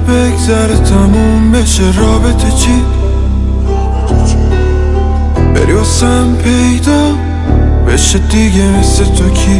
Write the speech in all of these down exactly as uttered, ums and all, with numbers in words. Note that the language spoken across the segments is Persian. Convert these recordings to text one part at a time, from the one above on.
بگذره تموم بشه رابطه چی؟ بری واسم پیدا بشه دیگه مثل تو کی؟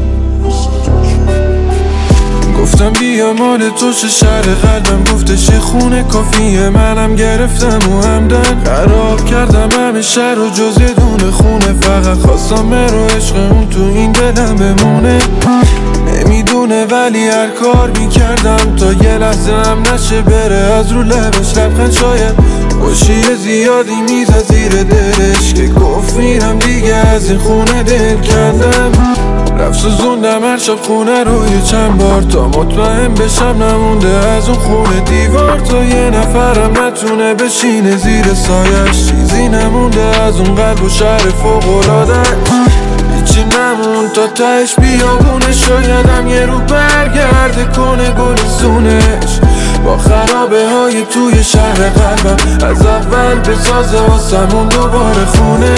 گفتم بیا مال تو چه شهر قلبم گفتش خونه کافیه منم گرفتم و همدن خراب کردم همه شهر و جز یه دونه خونه فقط خواستم مرو عشق اون تو این دلم بمونه نمیدونه ولی هر کار میکردم تا یه لحظه هم نشه بره از رو لبش لبخند شاید خوشی زیادی میزد زیر دلش که گفت میرم دیگه از این خونه دل کندم رفت سوزوندم هر شب خونه رو یه چند بار تا مطمئن بشم نمونده از اون خونه دیوار تا یه نفرم نتونه بشینه زیر سایش چیزی نمونده از اون قلب و شهر فوق‌العاده هیچی نمون تا تهش بیابونه شایدم یه رو برگرده کنه گلستونش با خرابه های توی شهر قلبم از اول بسازه واسمون دوباره خونه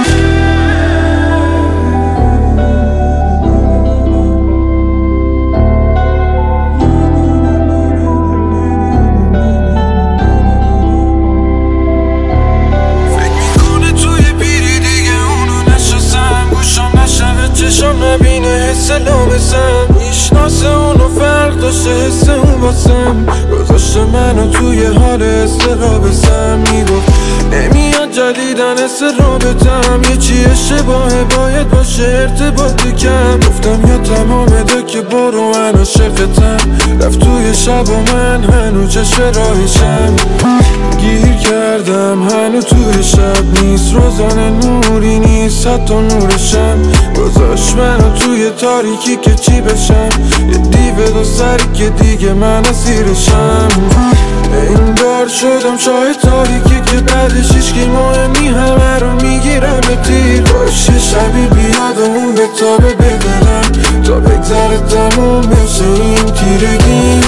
چشم نبینه حس لامسم میشناسه اونو فرق داشته حس اون واسم گذاشته منو توی حال استرابسم میگفت نمیاد جدیدن حس رابطم یه چی اشتباهه باید باشه ارتباط کم گفتم یا تمامه ده که برو من عاشقتم رفت توی شب و من هنو چشم راهشم گیر کردم هنو توی شب نیست روزانه نوری نیست حتی نورشم گذاشت منو توی تاریکی که چی بشم یه دیو دو سری که دیگه من اسیرشم این بار شدم شاید تاریکی که بعدش هیچکی مهمی همه رو میگیرم به تیر باشه شبی بیاد و اون به تابه بدنم تا بگذره تموم بشه این تیرگی